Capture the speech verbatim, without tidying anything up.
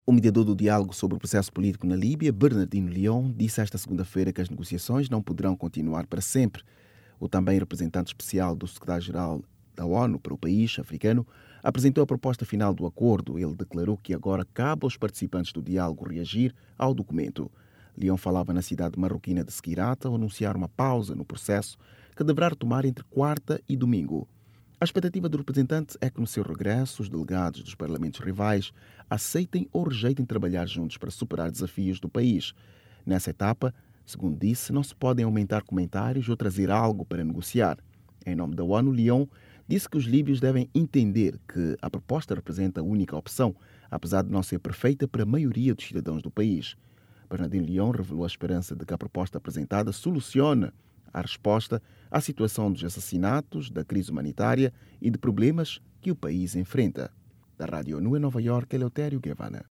O mediador do diálogo sobre o processo político na Líbia, Bernardino León, disse esta segunda-feira que as negociações não poderão continuar para sempre. O também representante especial do secretário-geral da ONU para o país africano apresentou a proposta final do acordo. Ele declarou que agora cabe aos participantes do diálogo reagir ao documento. León falava na cidade marroquina de Skirata ao anunciar uma pausa no processo que deverá retomar entre quarta e domingo. A expectativa do representante é que no seu regresso os delegados dos parlamentos rivais aceitem ou rejeitem trabalhar juntos para superar desafios do país. Nessa etapa, segundo disse, não se podem aumentar comentários ou trazer algo para negociar. Em nome da ONU, León disse que os líbios devem entender que a proposta representa a única opção, apesar de não ser perfeita para a maioria dos cidadãos do país. Bernardino León revelou a esperança de que a proposta apresentada solucione a resposta à situação dos assassinatos, da crise humanitária e de problemas que o país enfrenta. Da Rádio ONU em Nova Iorque, Eleutério Guevara.